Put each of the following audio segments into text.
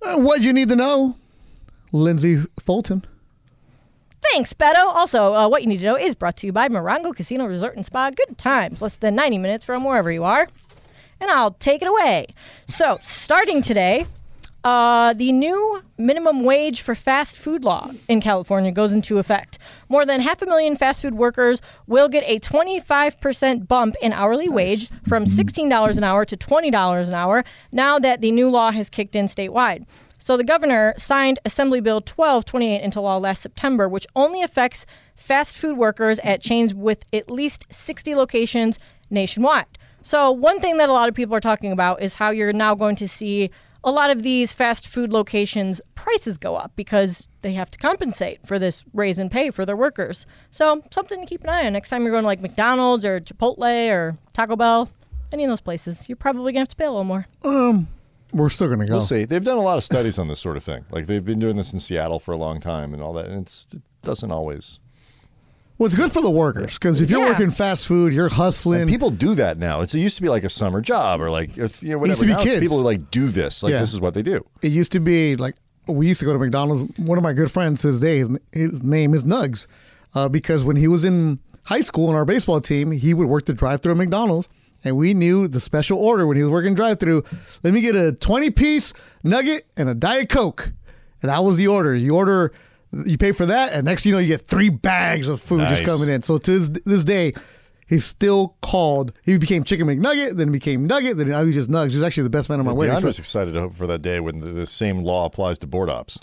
What you need to know, Lindsay Fulton. Thanks, Beto. Also, What You Need to Know is brought to you by Morongo Casino Resort and Spa. Good times, less than 90 minutes from wherever you are. And I'll take it away. So, starting today, the new minimum wage for fast food law in California goes into effect. More than 500,000 fast food workers will get a 25% bump in hourly wage from $16 an hour to $20 an hour now that the new law has kicked in statewide. So the governor signed Assembly Bill 1228 into law last September, which only affects fast food workers at chains with at least 60 locations nationwide. So one thing that a lot of people are talking about is how you're now going to see a lot of these fast food locations' prices go up because they have to compensate for this raise in pay for their workers. So something to keep an eye on next time you're going to like McDonald's or Chipotle or Taco Bell, any of those places. You're probably going to have to pay a little more. We're still going to go. We'll see. They've done a lot of studies on this sort of thing. Like they've been doing this in Seattle for a long time and all that, and it doesn't always. Well, it's good for the workers because if you're working fast food, you're hustling. And people do that now. It used to be like a summer job or like whatever. It used to be now kids. People who like do this. Like this is what they do. It used to be like we used to go to McDonald's. One of my good friends to this day, his name is Nugs, because when he was in high school on our baseball team, he would work the drive-thru at McDonald's. And we knew the special order when he was working drive-thru. Let me get a 20-piece nugget and a Diet Coke. And that was the order. You pay for that, and next thing you know, you get 3 bags of food just coming in. So to this day, he's still called. He became Chicken McNugget, then became Nugget, then now he's just Nugs. He's actually the best man on my way. I'm just excited for that day when the same law applies to board ops.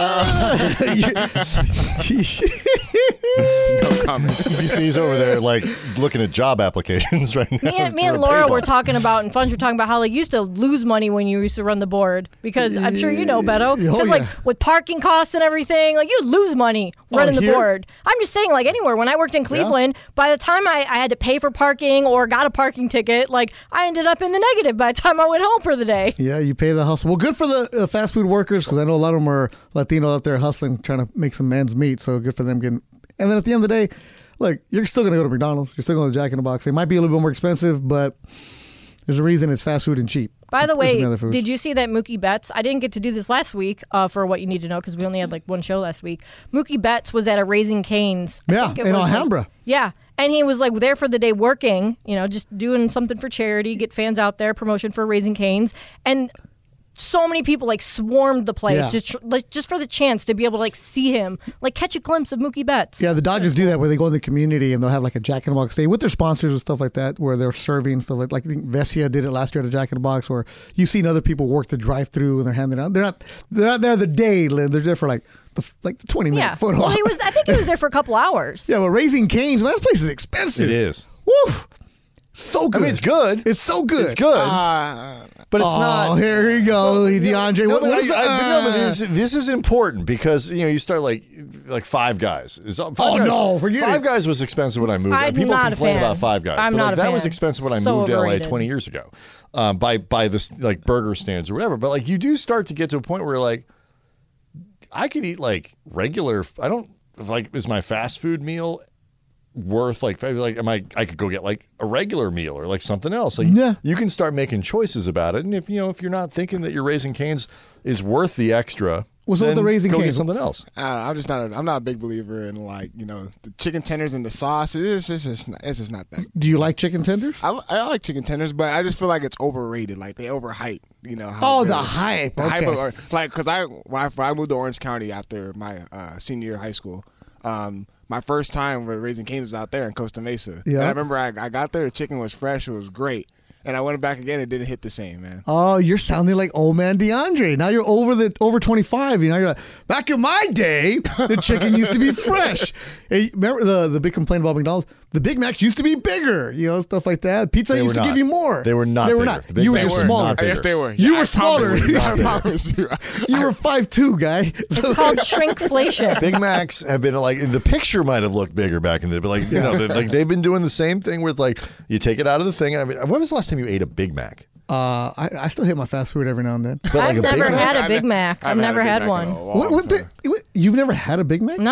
No comment. UBC's over there like looking at job applications right now. Me and Laura were talking about, and Funch were talking about how like you used to lose money when you used to run the board because I'm sure you know, Beto. Because like with parking costs and everything, like you lose money running the board. I'm just saying, like anywhere. When I worked in Cleveland, by the time I had to pay for parking or got a parking ticket, like I ended up in the negative by the time I went home for the day. Yeah, you pay the hustle. Well, good for the fast food workers because I know a lot of them are Latino out there hustling, trying to make some ends meet. So good for them getting. And then at the end of the day, look, you're still going to go to McDonald's. You're still going to Jack in the Box. It might be a little bit more expensive, but there's a reason it's fast food and cheap. By the way, did you see that Mookie Betts? I didn't get to do this last week for What You Need to Know because we only had like one show last week. Mookie Betts was at a Raising Cane's. In Alhambra. Yeah. And he was like there for the day working, just doing something for charity, get fans out there, promotion for Raising Cane's. And so many people like swarmed the place just for the chance to be able to like see him, like catch a glimpse of Mookie Betts. Yeah, the Dodgers do that where they go in the community and they'll have like a Jack in the Box day with their sponsors and stuff like that, where they're serving stuff like I think Vesia did it last year at a Jack in the Box, where you've seen other people work the drive-through and they're handing out. They're not there the day, Lynn. They're there for like the 20-minute photo. Well, I think he was there for a couple hours. Yeah, well, Raising Cane's, that place is expensive. It is. Woo! So good. I mean, it's good. It's so good. It's good. But it's not. Oh, here we go, DeAndre. No, but this is important because you start like Five Guys. Five Guys was expensive when I moved. People complain about Five Guys. I'm not a fan. That was expensive when I moved to LA 20 years ago. By this like burger stands or whatever. But like you do start to get to a point where like I could eat like regular. I don't like is my fast food meal worth I could go get like a regular meal or like something else. Like you can start making choices about it. And if you're not thinking that your Raising Cane's is worth the extra, what's with the Raising Cane's? Get something else. I'm not a big believer in the chicken tenders and the sauce. It's just not that. Do you like chicken tenders? I like chicken tenders, but I just feel like it's overrated. Like they overhype. The hype. The hype because when I moved to Orange County after my senior year of high school. My first time with Raising Cane's was out there in Costa Mesa. Yeah. And I remember I got there, the chicken was fresh, it was great. And I went back again, it didn't hit the same, man. Oh, you're sounding like old man DeAndre. Now you're over 25. You're like, back in my day, the chicken used to be fresh. Hey, remember the big complaint about McDonald's? The Big Macs used to be bigger, stuff like that. Pizza used to give you more. They were not. They were not. You were just smaller. Yes, they were. You were smaller. I promise you. You were 5'2", guy. It's called shrinkflation. Big Macs have been like the picture might have looked bigger back in the day, but they've been doing the same thing with like you take it out of the thing. And when was the last time you ate a Big Mac? I still hit my fast food every now and then. I've never had a Big Mac. I've never had one. You've never had a Big Mac? No.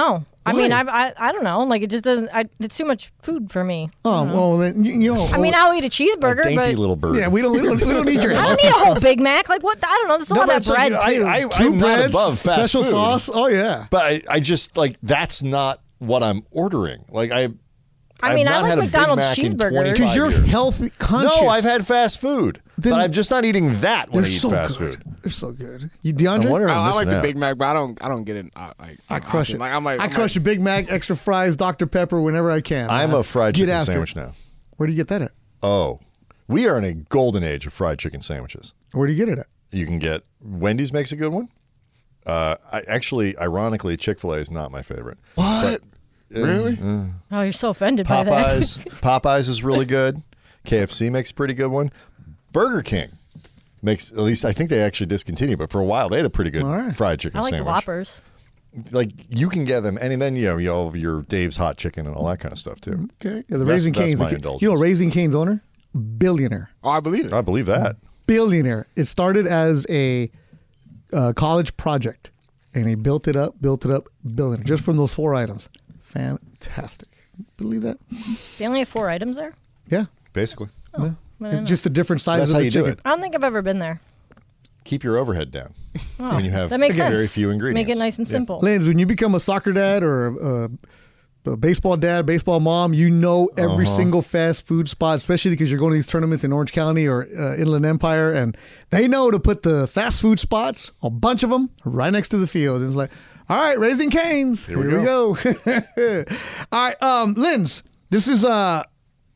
I mean, I don't know. Like, it just doesn't. It's too much food for me. Oh well, then you know. I mean, I'll eat a cheeseburger, dainty but little bird. Yeah, we don't need your. I don't need a whole Big Mac. Like what? I don't know. There's a lot of bread too. I'm not above fast special food, sauce. Oh yeah. But I just like that's not what I'm ordering. Like I mean, I like McDonald's cheeseburger because you're healthy conscious. No, I've had fast food, but I'm just not eating that when I eat fast food. They're so good. You, DeAndre? I like the Big Mac, but I don't get it. I crush it. I crush a Big Mac, extra fries, Dr. Pepper whenever I can. I'm a fried chicken sandwich now. Where do you get that at? Oh, we are in a golden age of fried chicken sandwiches. Where do you get it at? You can get Wendy's makes a good one. Ironically, Chick-fil-A is not my favorite. What? Really? Oh, you're so offended by that. Popeyes is really good. KFC makes a pretty good one. Burger King makes, at least I think they actually discontinued, but for a while they had a pretty good fried chicken sandwich. I like the Whoppers. Like you can get them, and then you have your Dave's Hot Chicken and all that kind of stuff too. Okay, yeah, the Raising Cane's. You know, Raising Cane's owner, billionaire. Oh, I believe it. I believe that. Billionaire. It started as a college project, and he built it up, billionaire, just from those 4 items. Fantastic. Believe that? They only have 4 items there? Yeah. Basically. Oh, yeah. It's just the different sizes of the chicken. Do it. I don't think I've ever been there. Keep your overhead down. Oh, when you have that makes sense. very few ingredients. Make it nice and simple. Linz, when you become a soccer dad or a baseball dad, baseball mom, you know every single fast food spot, especially because you're going to these tournaments in Orange County or Inland Empire, and they know to put the fast food spots, a bunch of them, right next to the field. And it's like, all right, Raising Cane's. Here we go. All right, Linz, this is March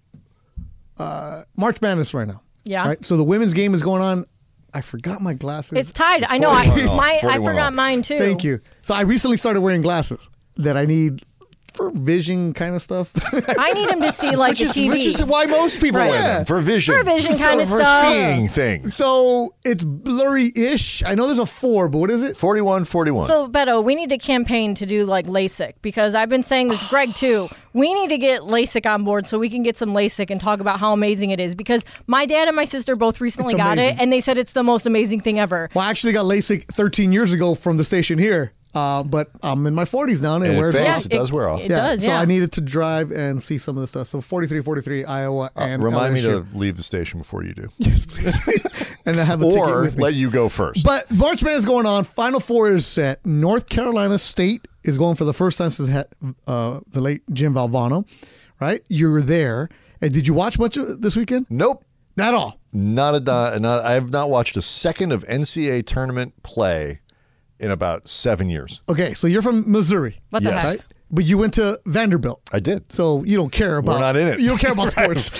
Madness right now. Yeah. Right. So the women's game is going on. I forgot my glasses. It's tied. I know. I forgot mine too. Thank you. So I recently started wearing glasses that I need for vision kind of stuff. I need him to see like the TV. Which is why most people wear them, for vision. For vision kind of for stuff. For seeing things. So it's blurry-ish. I know there's a 4, but what is it? 41. So, Beto, we need to campaign to do like LASIK because I've been saying this, Greg, too. We need to get LASIK on board so we can get some LASIK and talk about how amazing it is because my dad and my sister both recently got it and they said it's the most amazing thing ever. Well, I actually got LASIK 13 years ago from the station here. But I'm in my 40s now, and it wears off. It does wear off. It does, So I needed to drive and see some of the stuff. So 43, Iowa, and remind me LSU. to leave the station before you do. Yes, please. And I have a ticket with me. Let you go first. But March Madness is going on. Final 4 is set. North Carolina State is going for the first time since the late Jim Valvano. Right? You were there. And did you watch much of this weekend? Nope. Not at all. I have not watched a second of NCAA tournament play in about 7 years. Okay, so you're from Missouri. What the heck? Right? But you went to Vanderbilt. I did. So you don't care about... We're not in it. You don't care about sports.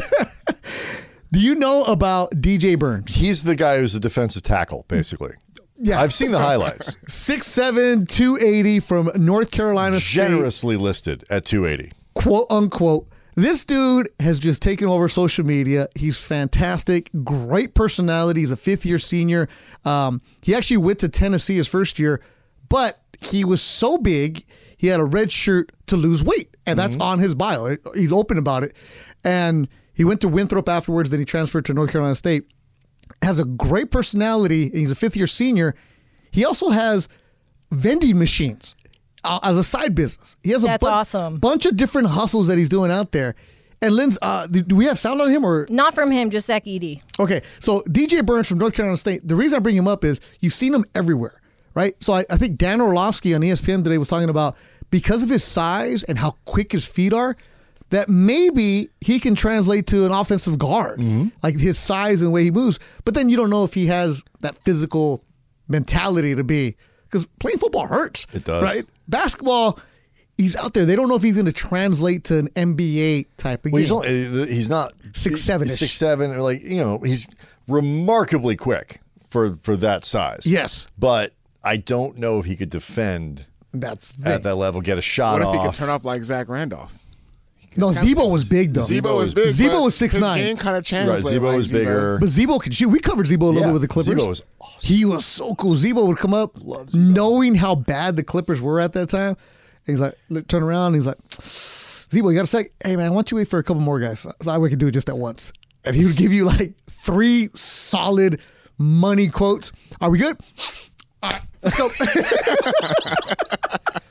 Do you know about DJ Burns? He's the guy who's the defensive tackle, basically. Yeah. I've seen the highlights. 6'7", 280 from North Carolina State. Generously listed at 280. Quote, unquote. This dude has just taken over social media. He's fantastic. Great personality. He's a 5th-year senior. He actually went to Tennessee his first year, but he was so big, he had a red shirt to lose weight, and that's on his bio. He's open about it. And he went to Winthrop afterwards, then he transferred to North Carolina State. Has a great personality, and he's a 5th-year senior. He also has vending machines as a side business. He has awesome. Bunch of different hustles that he's doing out there. And Linz, do we have sound on him or not from him? Just Zach Edey. Okay, so DJ Burns from North Carolina State. The reason I bring him up is you've seen him everywhere, right? So I think Dan Orlovsky on ESPN today was talking about because of his size and how quick his feet are, that maybe he can translate to an offensive guard, like his size and the way he moves. But then you don't know if he has that physical mentality to be. Because playing football hurts. It does. Right? Basketball, he's out there. They don't know if he's going to translate to an NBA type of game. He's not 6'7". 6'7", or like, he's remarkably quick for that size. Yes. But I don't know if he could defend at that level, get a shot off. What if he could turn off like Zach Randolph? No, Zebo was big, though. Zebo was big. Zebo was 6'9". His game kind of translated. Zebo was bigger. But Zebo could shoot. We covered Zebo a little bit with the Clippers. Zebo was awesome. He was so cool. Zebo would come up knowing how bad the Clippers were at that time. And he's like, turn around. And he's like, Zebo, you got a sec? Hey, man, why don't you wait for a couple more guys? So we could do it just at once. And he would give you like 3 solid money quotes. Are we good? All right, let's go.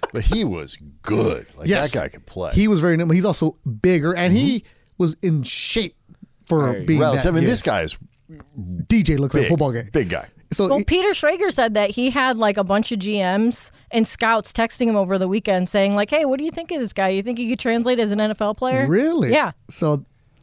But he was good. Like, Yes. that guy could play. He was very nimble. He's also bigger, and he was in shape for being that. I mean, good. this guy is DJ looks like a football game. Big guy. So Well, Peter Schrager said that he had like a bunch of GMs and scouts texting him over the weekend saying like, "Hey, what do you think of this guy? You think he could translate as an NFL player?" really, Yeah. So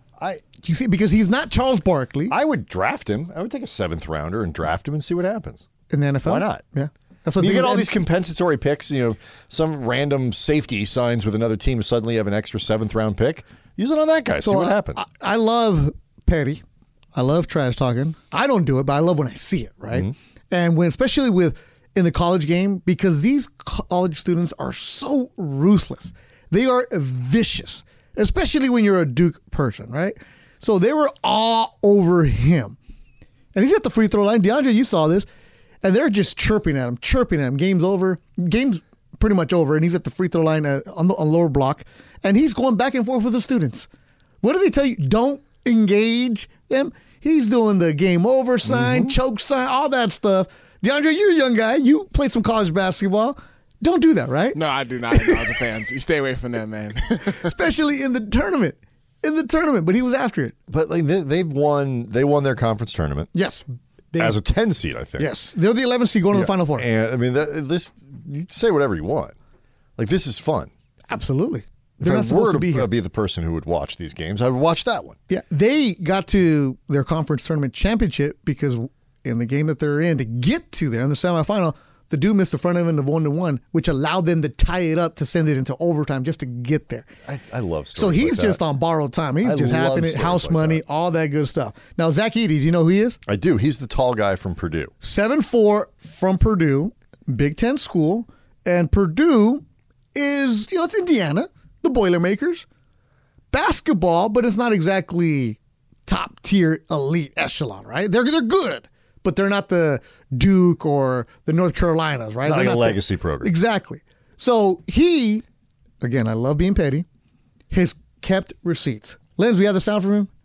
you see, because he's not Charles Barkley I would draft him. I would take a 7th rounder and draft him and see what happens. in the NFL. Why not? Yeah, that's what You they get all and- these compensatory picks. Some random safety signs with another team. Suddenly, you have an extra 7th round pick. Use it on that guy. See what happens. I love petty. I love trash talking. I don't do it, but I love when I see it, right? Mm-hmm. And when, especially in the college game, because these college students are so ruthless. They are vicious, especially when you're a Duke person, right? So they were all over him. And he's at the free throw line. DeAndre, you saw this. And they're just chirping at him. Game's over. Game's pretty much over. And he's at the free throw line on the lower block. And he's going back and forth with the students. What do they tell you? Don't engage them. He's doing the game over sign, choke sign, all that stuff. DeAndre, you're a young guy. You played some college basketball. Don't do that, right? No, I do not. College fans, you stay away from them, man. Especially in the tournament. But he was after it. But like they won their conference tournament Yes. as a 10 seed, I think. Yes. They're the 11th seed going to the Final Four. And I mean, this you say whatever you want. Like, this is fun. Absolutely. If They're I not supposed were to be here. be the person who would watch these games, I would watch that one. Yeah, they got to their conference tournament championship because in the game that they're in, to get to there in the semifinal, the dude missed the front end of 1-1, which allowed them to tie it up to send it into overtime just to get there. I love stories So he's like just that. on borrowed time. He's I just love happening, stories house like money, that. all that good stuff. Now, Zach Edey, do you know who he is? I do. He's the tall guy from Purdue. 7'4" from Purdue, Big Ten school, and Purdue is, it's Indiana, the Boilermakers. Basketball, but it's not exactly top tier elite echelon, right? They're good, but they're not the Duke or the North Carolinas, right? Not They're like a not legacy program. Exactly. So he, again, I love being petty, has kept receipts. Linz, we have the sound from him?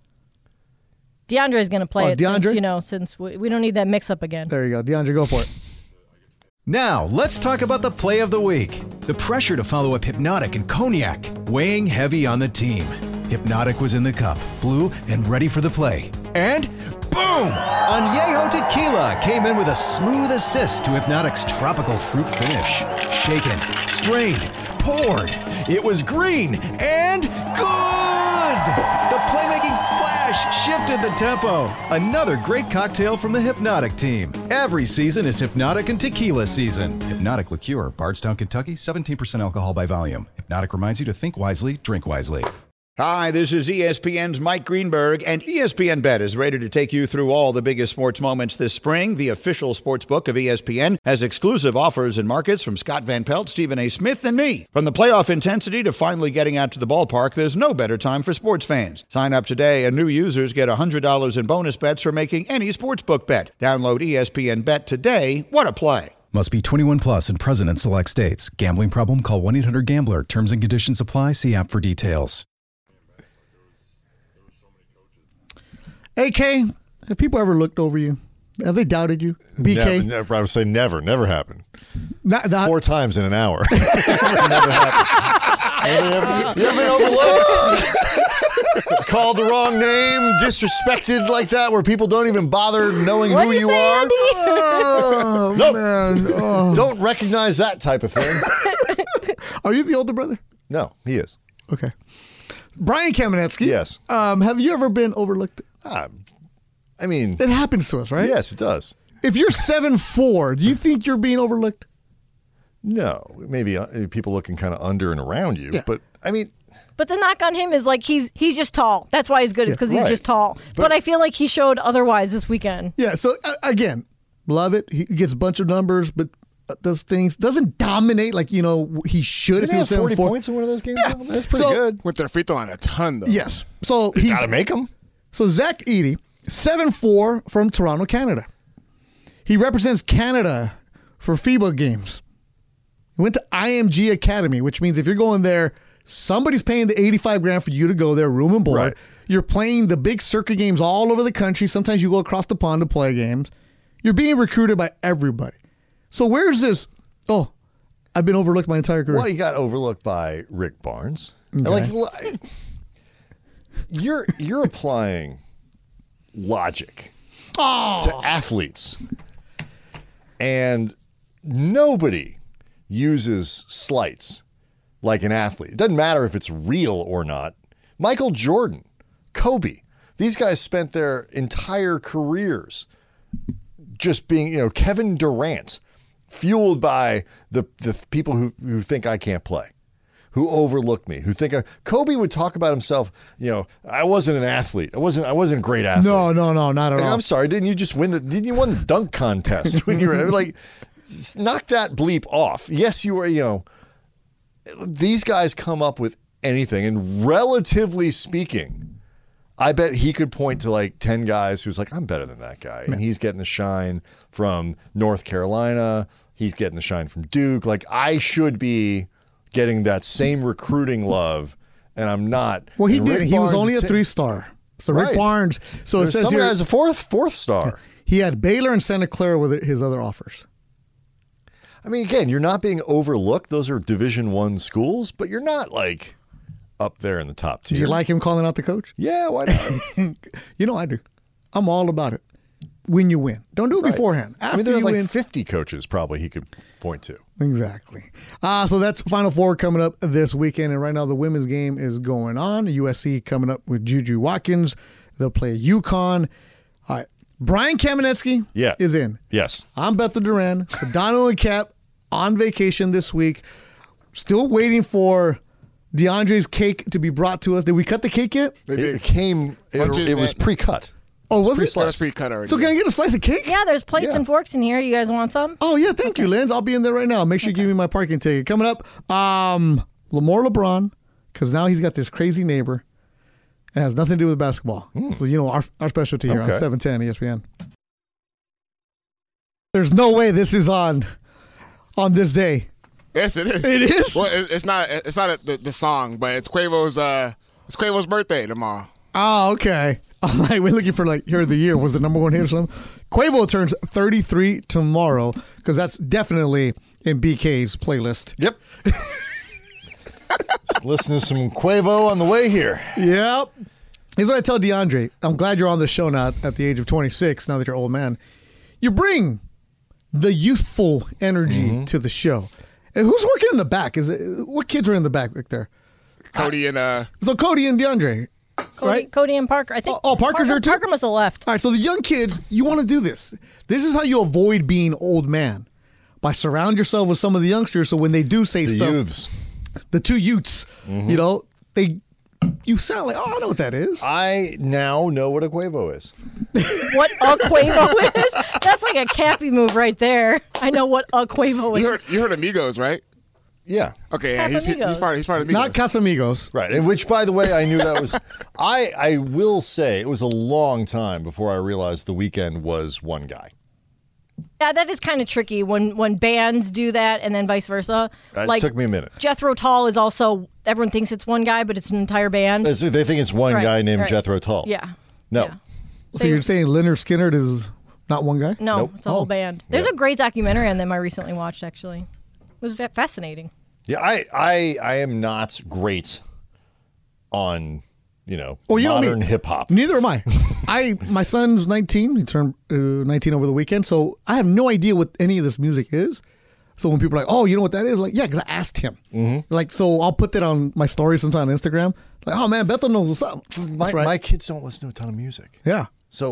DeAndre is going to play it DeAndre? since we don't need that mix up again. There you go. DeAndre, go for it. Now, let's talk about the play of the week. The pressure to follow up Hypnotic and Cognac, weighing heavy on the team. Hypnotic was in the cup, blue, and ready for the play. And boom! Añejo Tequila came in with a smooth assist to Hypnotic's tropical fruit finish. Shaken, strained, poured. It was green and good! The playmaking splash shifted the tempo. Another great cocktail from the Hypnotic team. Every season is Hypnotic and Tequila season. Hypnotic Liqueur, Bardstown, Kentucky, 17% alcohol by volume. Hypnotic reminds you to think wisely, drink wisely. Hi, this is ESPN's Mike Greenberg, and ESPN Bet is ready to take you through all the biggest sports moments this spring. The official sports book of ESPN has exclusive offers and markets from Scott Van Pelt, Stephen A. Smith, and me. From the playoff intensity to finally getting out to the ballpark, there's no better time for sports fans. Sign up today, and new users get $100 in bonus bets for making any sportsbook bet. Download ESPN Bet today. What a play. Must be 21 plus and present in select states. Gambling problem? Call 1-800-GAMBLER. Terms and conditions apply. See app for details. AK, have people ever looked over you? Have they doubted you? BK? Never, I would say never happened. Not 4 times in an hour. never happened. You ever been overlooked? Called the wrong name, disrespected like that, where people don't even bother knowing What who do you say, are? Andy? Oh, Nope. man. Oh. Don't recognize that type of thing. Are you the older brother? No, he is. Okay. Brian Kamenetsky. Yes. Have you ever been overlooked? I mean, It happens to us, right? yes, it does. If you're 7'4", do you think you're being overlooked? No, maybe people looking kind of under and around you, Yeah. but I mean, But the knock on him is like he's just tall. That's why he's good. Is because he's right. just tall. But I feel like he showed otherwise this weekend. Yeah. So again, love it. He gets a bunch of numbers, but does things, doesn't dominate like he should if didn't he he have was 40 7'4". points in one of those games? Yeah. That's pretty So- good. With their free throw line a ton, though. Yes. So he's Got to make them. So Zach Edey, 7'4" from Toronto, Canada. He represents Canada for FIBA games. He went to IMG Academy, which means if you're going there, somebody's paying the $85,000 for you to go there, room and board. Right. You're playing the big circuit games all over the country. Sometimes you go across the pond to play games. You're being recruited by everybody. So where's this? Oh, I've been overlooked my entire career. Well, you got overlooked by Rick Barnes. Okay. Like, you're applying logic to athletes, and nobody uses slights like an athlete. It doesn't matter if it's real or not. Michael Jordan, Kobe, these guys spent their entire careers just being, Kevin Durant, fueled by the people who think I can't play, who overlook me, who think Kobe would talk about himself. I wasn't an athlete. I wasn't a great athlete. No, not at all. I'm sorry. Didn't you just win didn't you win the dunk contest when you were like, knock that bleep off. Yes, you were. These guys come up with anything, and relatively speaking, I bet he could point to like 10 guys who's like, I'm better than that guy. And he's getting the shine from North Carolina. He's getting the shine from Duke. Like, I should be getting that same recruiting love, and I'm not. Well, he did. He was only a 3-star. So Rick Barnes. So it says here, as a fourth star. He had Baylor and Santa Clara with his other offers. I mean, again, you're not being overlooked. Those are Division I schools, but you're not like up there in the top tier. Do you like him calling out the coach? Yeah, why not? I do. I'm all about it. When you win. Don't do it beforehand. After there's you like win. 50 coaches probably he could point to. Exactly. So that's Final Four coming up this weekend. And right now the women's game is going on. USC coming up with Juju Watkins. They'll play UConn. All right. Brian Kamenetsky is in. Yes. I'm Bethel Duran. Sedano and Cap on vacation this week. Still waiting for DeAndre's cake to be brought to us. Did we cut the cake yet? It came. It was pre-cut. Oh, was it? That's pre-cut already. So can I get a slice of cake? Yeah, there's plates and forks in here. You guys want some? Oh, yeah. Thank you, Linz. I'll be in there right now. Make sure you give me my parking ticket. Coming up, Lamar LeBron, because now he's got this crazy neighbor. It has nothing to do with basketball. So, our specialty here on 710 ESPN. There's no way this is on this day. Yes, it is. It is? Well, it's not the song, but it's Quavo's birthday tomorrow. Oh, okay. I'm like, we're looking for here of the year. Was the number one hit or something? Quavo turns 33 tomorrow, because that's definitely in BK's playlist. Yep. Listen to some Quavo on the way here. Yep. Here's what I tell DeAndre. I'm glad you're on the show now at the age of 26, now that you're an old man. You bring the youthful energy to the show. And who's working in the back? What kids are in the back right there? Cody and So Cody and DeAndre. Right? Cody and Parker. I think. Oh, Parker's there too? Parker must have left. All right, so the young kids, you want to do this. This is how you avoid being old man. By surround yourself with some of the youngsters, so when they do say The stuff. youths. The two youths, you sound like, oh, I know what that is. I now know what a Quavo is. What a Quavo is? That's like a Cappy move right there. I know what a Quavo is. You heard Amigos, right? Yeah. Okay, yeah, he's part of Amigos. Not Casamigos. Right. And which, by the way, I knew that was. I will say it was a long time before I realized The Weeknd was one guy. Yeah, that is kind of tricky when bands do that and then vice versa. It took me a minute. Jethro Tull is also, everyone thinks it's one guy, but it's an entire band. They think it's one guy named Jethro Tull. Yeah. No. Yeah. So you're saying Leonard Skinner is not one guy? No, Nope. it's a whole band. There's a great documentary on them I recently watched, actually. It was fascinating. Yeah, I am not great on, modern hip hop. Neither am I. My son's 19. He turned 19 over the weekend, so I have no idea what any of this music is. So when people are like, "Oh, you know what that is?" Like, yeah, because I asked him. Mm-hmm. Like, so I'll put that on my story sometime on Instagram. Like, oh man, Bethel knows what's up. My kids don't listen to a ton of music. Yeah. So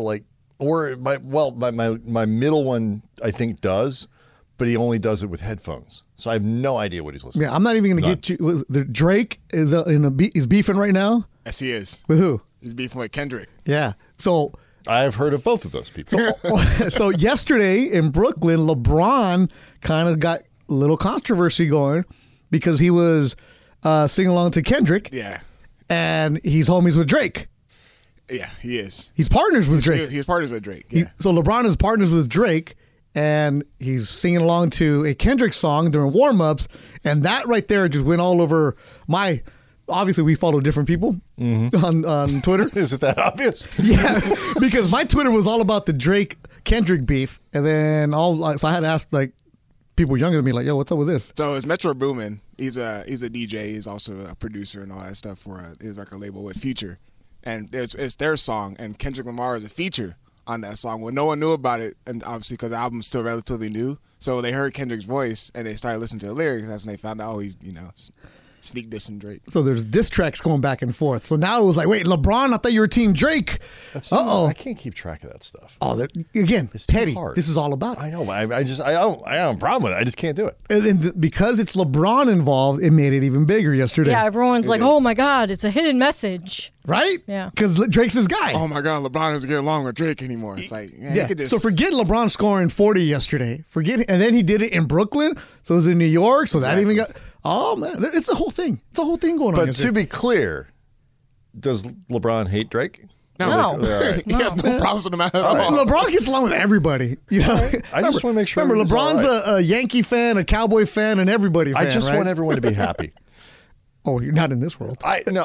my middle one I think does, but he only does it with headphones. So I have no idea what he's listening to. Yeah, I'm not even going to get you. Drake is is beefing right now. Yes, he is. With who? He's beefing with Kendrick. Yeah. So I've heard of both of those people. So yesterday in Brooklyn, LeBron kind of got a little controversy going because he was singing along to Kendrick. Yeah. And he's homies with Drake. Yeah, he is. He's partners with Drake. He's partners with Drake. Yeah. So LeBron is partners with Drake, and he's singing along to a Kendrick song during warm-ups, and that right there just went all over my. Obviously, we follow different people on Twitter. Is it that obvious? Yeah, because my Twitter was all about the Drake Kendrick beef, and then so I had to ask people younger than me like, yo, what's up with this? So it's Metro Boomin. He's a DJ. He's also a producer and all that stuff for his record label with Future. And it's their song, and Kendrick Lamar is a feature on that song. Well, no one knew about it, and obviously because the album's still relatively new. So they heard Kendrick's voice, and they started listening to the lyrics. That's when they found out, he's, sneak dissing Drake. So there's diss tracks going back and forth. So now it was like, wait, LeBron, I thought you were Team Drake. I can't keep track of that stuff. Oh, again, it's petty. Hard. This is all about it. I know. I don't have a problem with it. I just can't do it. And because it's LeBron involved, it made it even bigger yesterday. Yeah, everyone's like, oh my God, it's a hidden message. Right? Yeah. Because Drake's his guy. Oh my God, LeBron doesn't get along with Drake anymore. It's like, yeah. So forget LeBron scoring 40 yesterday. And then he did it in Brooklyn. So it was in New York. So that even got. Oh man, it's a whole thing. It's a whole thing going on. But to be clear, does LeBron hate Drake? No. He has no problems with him at all. LeBron gets along with everybody. I just want to make sure. Remember, LeBron's a Yankee fan, a Cowboy fan, and everybody fan. I just want everyone to be happy. Oh, you're not in this world.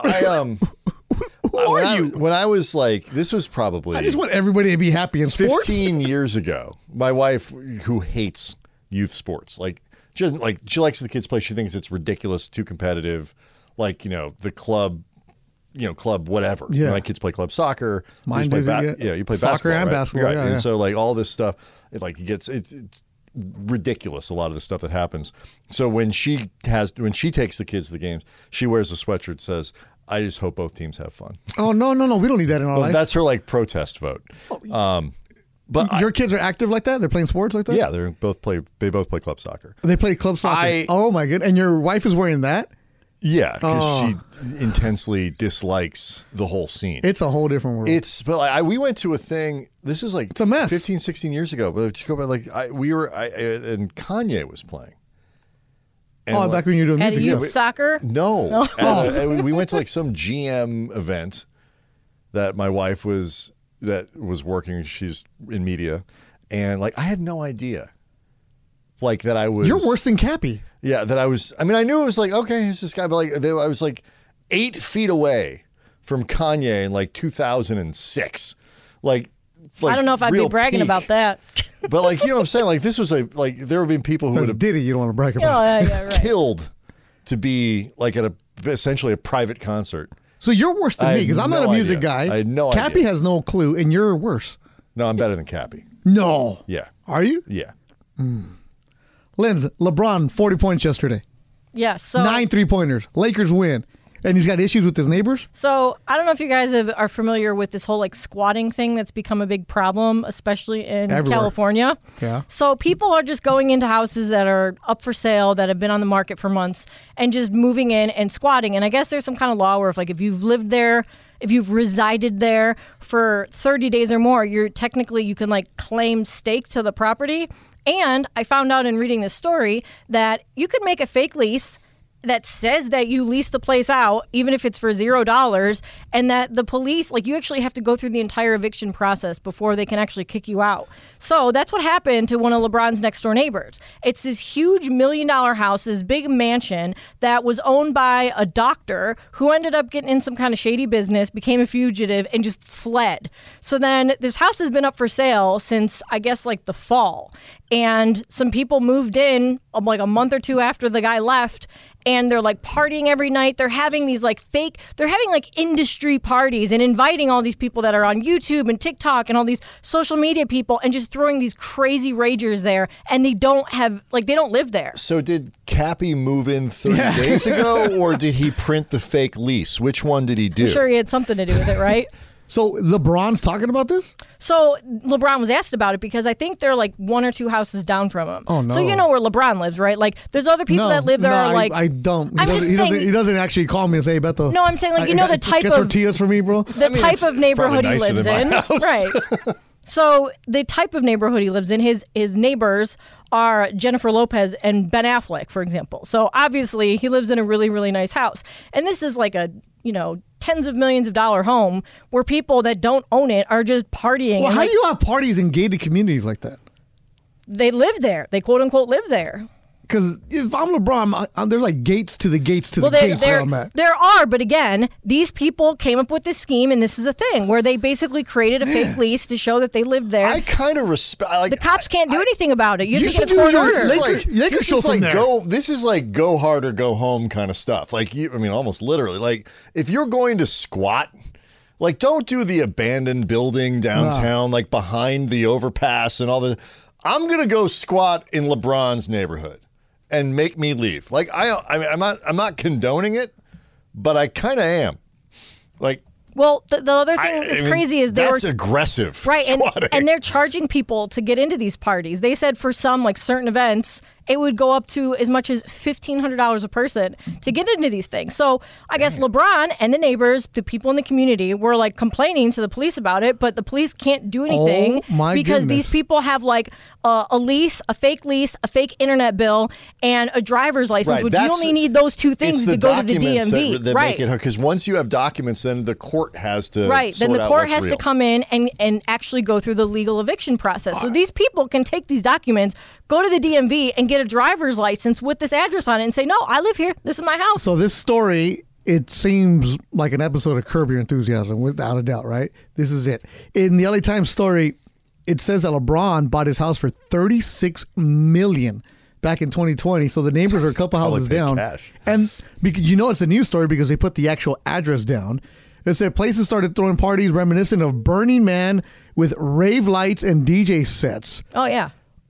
Who are you? When I was like, this was probably. I just want everybody to be happy in sports. 15 years ago, my wife, who hates youth sports, she likes the kids play. She thinks it's ridiculous, too competitive. The club, club whatever. Yeah. My kids play club soccer. Mine you play you play soccer basketball, and right? basketball. Right. Yeah, and so all this stuff, it's ridiculous. A lot of the stuff that happens. So when she takes the kids to the games, she wears a sweatshirt that says, "I just hope both teams have fun." Oh no, we don't need that in our life. That's her protest vote. But your kids are active like that? They're playing sports like that? Yeah, they both play club soccer. They play club soccer. Oh my goodness! And your wife is wearing that? Yeah, because she intensely dislikes the whole scene. It's a whole different world. We went to a thing. This is it's a mess. 15, 16 years ago. But to go back, and Kanye was playing. And back when you were doing music stuff. Soccer? No. We went to some GM event that my wife was working. She's in media, and I had no idea. That I was. You're worse than Cappy. Yeah, that I was. I mean, I knew it was okay, it's this guy, but I was 8 feet away from Kanye in 2006. I don't know if I'd be bragging about that. But you know what I'm saying? This was there have been people who would have Diddy. You don't want to brag about. Yeah, right. Killed to be at essentially a private concert. So you're worse than me because I'm not a music guy. I had no idea. Cappy has no clue, and you're worse. No, I'm better than Cappy. No. Yeah. Are you? Yeah. Linz, LeBron, 40 points yesterday. Yeah, so 9 3-pointers. Lakers win. And he's got issues with his neighbors? So I don't know if you guys are familiar with this whole squatting thing that's become a big problem, especially in California. Yeah. So people are just going into houses that are up for sale, that have been on the market for months, and just moving in and squatting. And I guess there's some kind of law where if you've lived there, if you've resided there for 30 days or more, you can claim stake to the property. And I found out in reading this story that you could make a fake lease that says that you lease the place out, even if it's for $0, and that the police, you actually have to go through the entire eviction process before they can actually kick you out. So that's what happened to one of LeBron's next door neighbors. It's this huge $1 million house, this big mansion that was owned by a doctor who ended up getting in some kind of shady business, became a fugitive, and just fled. So then this house has been up for sale since, I guess, the fall. And some people moved in a month or two after the guy left, and they're partying every night. They're having these they're having industry parties and inviting all these people that are on YouTube and TikTok and all these social media people and just throwing these crazy ragers there. And they don't they don't live there. So did Cappy move in 30 days ago, or did he print the fake lease? Which one did he do? I'm sure he had something to do with it, right? So LeBron's talking about this? So LeBron was asked about it because I think they're 1 or 2 houses down from him. Oh, no. So you know where LeBron lives, right? There's other people that live there I don't. He doesn't actually call me and say, Beto. No, I'm saying the type get of tortillas for me, bro. The type of neighborhood he lives in. Right. So the type of neighborhood he lives in, his neighbors are Jennifer Lopez and Ben Affleck, for example. So obviously he lives in a really, really nice house. And this is a tens of millions of dollar home where people that don't own it are just partying. Well, how do you have parties in gated communities like that? They live there. They quote unquote live there. Because if I'm LeBron, there's like gates to the gates where I'm at. There are, but again, these people came up with this scheme, and this is a thing where they basically created a fake lease to show that they lived there. I kind of respect. Like, the cops can't do anything about it. You have to should get a court do order. This is like go hard or go home kind of stuff. Like, almost literally. Like, if you're going to squat, like, don't do the abandoned building downtown, like behind the overpass and all the. I'm gonna go squat in LeBron's neighborhood and make me leave. Like, I'm not condoning it, but I kind of am. Like. Well, the other thing that's crazy is that's aggressive, right? Squatting. And they're charging people to get into these parties. They said for some like certain events, it would go up to as much as $1,500 a person to get into these things. So I guess LeBron and the neighbors, the people in the community, were like complaining to the police about it, but the police can't do anything because these people have like a lease, a fake internet bill, and a driver's license, which you only need those two things to go to the DMV. That make it hard, because once you have documents, then the court has to then the court has to come in and actually go through the legal eviction process. So these people can take these documents, go to the DMV, and get a driver's license with this address on it and say, no, I live here. This is my house. So this story, it seems like an episode of Curb Your Enthusiasm, without a doubt, right? This is it. In the LA Times story, it says that LeBron bought his house for $36 million back in 2020. So the neighbors are a couple houses down. Cash. And because it's a news story because they put the actual address down. It said places started throwing parties reminiscent of Burning Man with rave lights and DJ sets. Oh, yeah.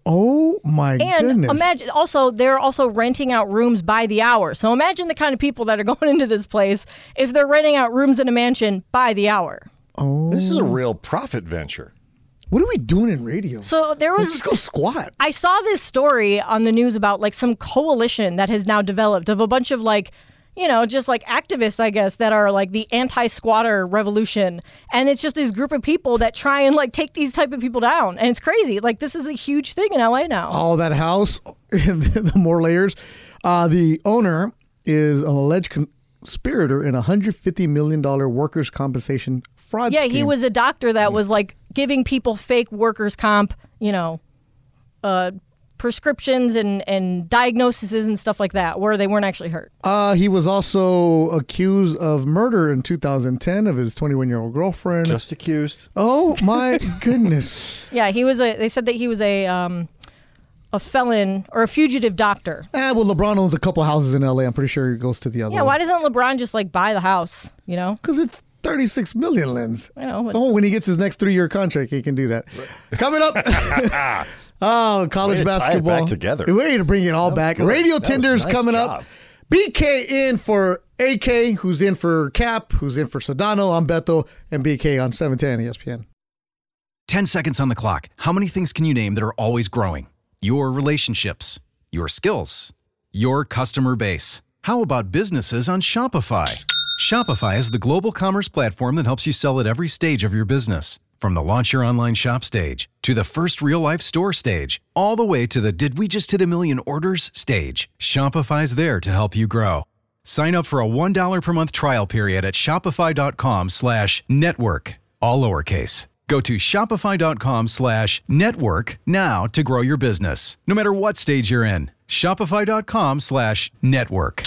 Oh my goodness. And imagine also they're also renting out rooms by the hour. So imagine the kind of people that are going into this place if they're renting out rooms in a mansion by the hour. Oh. This is a real profit venture. What are we doing in radio? So there was Let's just go squat. I saw this story on the news about like some coalition that has now developed of a bunch of like just like activists, I guess, that are like the anti-squatter revolution. And it's just this group of people that try and like take these type of people down. And it's crazy. Like, this is a huge thing in LA now. Oh, that house, the more layers. The owner is an alleged conspirator in a $150 million workers' compensation fraud scheme. He was a doctor that was like giving people fake workers' comp, prescriptions and diagnoses and stuff like that where they weren't actually hurt. He was also accused of murder in 2010 of his 21-year-old girlfriend. Just accused. Oh my goodness. Yeah, they said that he was a felon or a fugitive doctor. Well, LeBron owns a couple houses in LA. I'm pretty sure he goes to the other one. Why doesn't LeBron just like buy the house, Because it's $36 million, Lens. I know. When he gets his next 3-year contract, he can do that. Right. Coming up. College basketball. Tie it back together. We're ready to bring it all back. Good. Radio Tenders coming job. up. BK in for AK, who's in for Cap, who's in for Sedano. I'm Beto, and BK on 710 ESPN. 10 seconds on the clock. How many things can you name that are always growing? Your relationships, your skills, your customer base. How about businesses on Shopify? Shopify is the global commerce platform that helps you sell at every stage of your business. From the launch your online shop stage, to the first real-life store stage, all the way to the did we just hit a million orders stage, Shopify's there to help you grow. Sign up for a $1 per month trial period at shopify.com/network, all lowercase. Go to shopify.com/network now to grow your business, no matter what stage you're in. Shopify.com/network.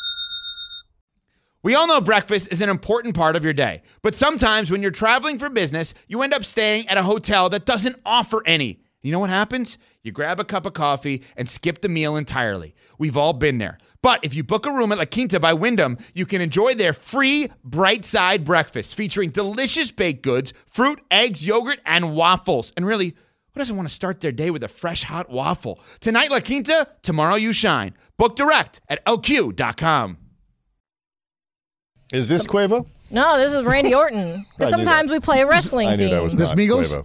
We all know breakfast is an important part of your day, but sometimes when you're traveling for business, you end up staying at a hotel that doesn't offer any. You know what happens? You grab a cup of coffee and skip the meal entirely. We've all been there. But if you book a room at La Quinta by Wyndham, you can enjoy their free Bright Side breakfast featuring delicious baked goods, fruit, eggs, yogurt, and waffles. And really, who doesn't want to start their day with a fresh, hot waffle? Tonight, La Quinta, tomorrow you shine. Book direct at lq.com. Is this Quavo? No, this is Randy Orton. Sometimes we play a wrestling I knew theme. that was This not Migos?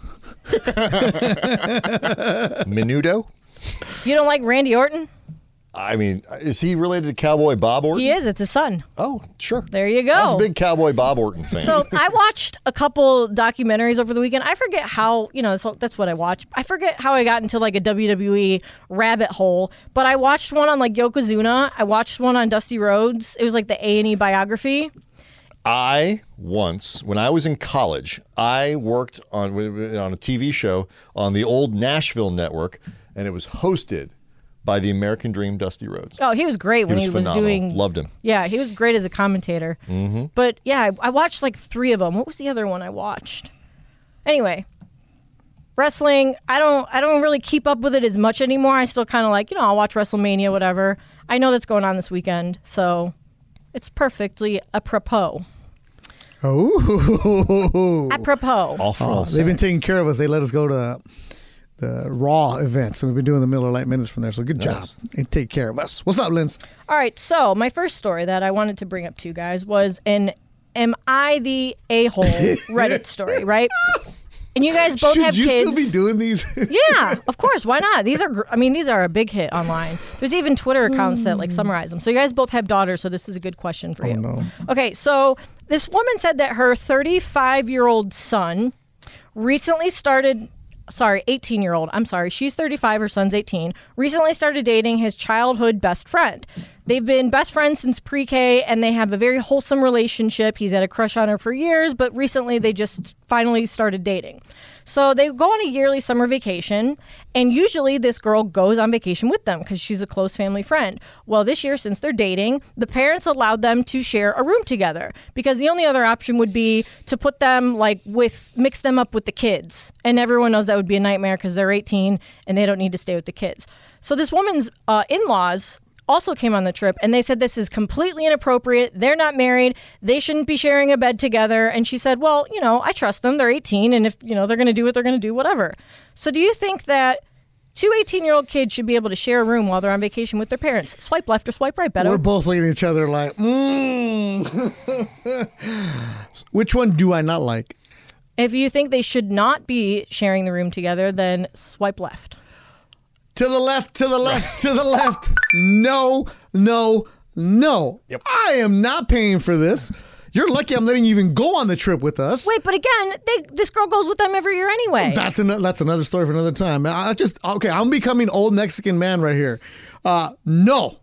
Quavo. Menudo? You don't like Randy Orton? I mean, is he related to Cowboy Bob Orton? He is. It's his son. Oh, sure. There you go. I was a big Cowboy Bob Orton fan. So I watched a couple documentaries over the weekend. I forget how, so that's what I watched. I forget how I got into like a WWE rabbit hole, but I watched one on like Yokozuna. I watched one on Dusty Rhodes. It was like the A&E biography. I once, when I was in college, I worked on a TV show on the old Nashville network, and it was hosted by the American Dream, Dusty Rhodes. Oh, he was great when he was phenomenal. doing. Loved him. Yeah, he was great as a commentator. Mm-hmm. But yeah, I watched like 3 of them. What was the other one I watched? Anyway, wrestling. I don't really keep up with it as much anymore. I still kind of like, I'll watch WrestleMania, whatever. I know that's going on this weekend, so it's perfectly apropos. Oh, apropos. They've been taking care of us. They let us go to the Raw events, and we've been doing the Miller Lite Minutes from there. So good job. They take care of us. What's up, Linz? All right. So my first story that I wanted to bring up to you guys was an "Am I the a-hole?" Reddit story, right? And you guys both have kids. Should you still be doing these? Yeah, of course. Why not? These are a big hit online. There's even Twitter accounts that summarize them. So you guys both have daughters, so this is a good question for you. No. Okay, so this woman said that her 35-year-old son recently started. 18-year-old. I'm sorry. She's 35. Her son's 18. Recently started dating his childhood best friend. They've been best friends since pre-K, and they have a very wholesome relationship. He's had a crush on her for years, but recently they just finally started dating. So they go on a yearly summer vacation, and usually this girl goes on vacation with them because she's a close family friend. Well, this year, since they're dating, the parents allowed them to share a room together because the only other option would be to put them mix them up with the kids. And everyone knows that would be a nightmare because they're 18 and they don't need to stay with the kids. So this woman's in-laws also came on the trip, and they said this is completely inappropriate. They're not married. They shouldn't be sharing a bed together. And she said, well, I trust them. They're 18, and if, they're going to do what they're going to do, whatever. So do you think that 2 18-year-old kids should be able to share a room while they're on vacation with their parents? Swipe left or swipe right, Beto? We're both looking at each other like, Which one do I not like? If you think they should not be sharing the room together, then swipe left. To the left, to the left, to the left. No, no, no. Yep. I am not paying for this. You're lucky I'm letting you even go on the trip with us. Wait, but again, this girl goes with them every year anyway. That's another story for another time. I'm becoming old Mexican man right here. No.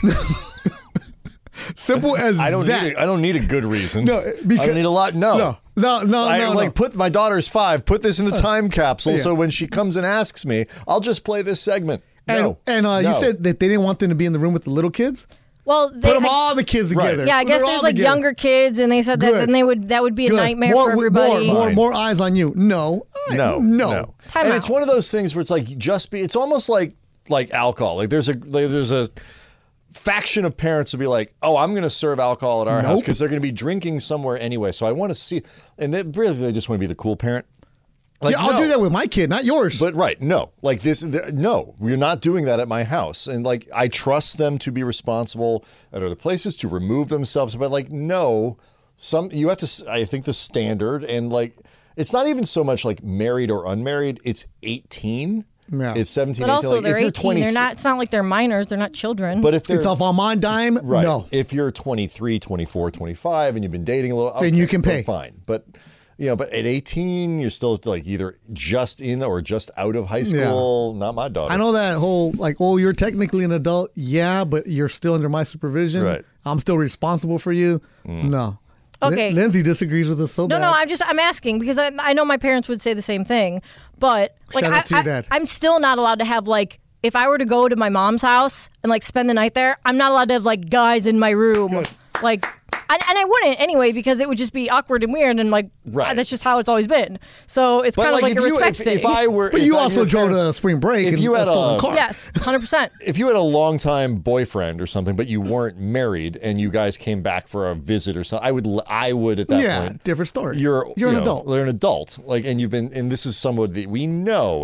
Simple as I don't need a good reason. No, because, I don't need a lot. No. Put my daughter's 5. Put this in the time capsule so when she comes and asks me, I'll just play this segment. No. And you said that they didn't want them to be in the room with the little kids? Well, put all the kids together. Right. Yeah, I guess there's younger kids, and they said that then that would be a nightmare for everybody. More eyes on you. No. Time out. It's one of those things where it's like it's almost like alcohol. Like there's a faction of parents will be like, oh, I'm going to serve alcohol at our house because they're going to be drinking somewhere anyway. So I want to see, and they just want to be the cool parent. I'll do that with my kid, not yours. But no, we're not doing that at my house. And I trust them to be responsible at other places to remove themselves. But you have to. I think the standard and it's not even so much married or unmarried. It's 18. Yeah. It's 17, but 18. Also, they're 18. They're not. It's not like they're minors. They're not children. But if it's off on my dime, right. No. If you're 23, 24, 25, and you've been dating a little, then you can pay. Fine. But but at 18, you're still either just in or just out of high school. Yeah. Not my daughter. I know that whole you're technically an adult. Yeah, but you're still under my supervision. Right. I'm still responsible for you. No. Okay. Lindsay disagrees with us so bad. No, I'm asking because I know my parents would say the same thing, but shout out to your dad. I'm still not allowed to have if I were to go to my mom's house and spend the night there, I'm not allowed to have guys in my room. Good. And I wouldn't anyway because it would just be awkward and weird and that's just how it's always been. So it's kind of a respect thing. But you also drove to spring break and you had a stolen car. Yes, 100%. If you had a longtime boyfriend or something, but you weren't married and you guys came back for a visit or something, I would at that point. Yeah, different story. You're an adult. You're an adult, and you've been, and this is someone that we know,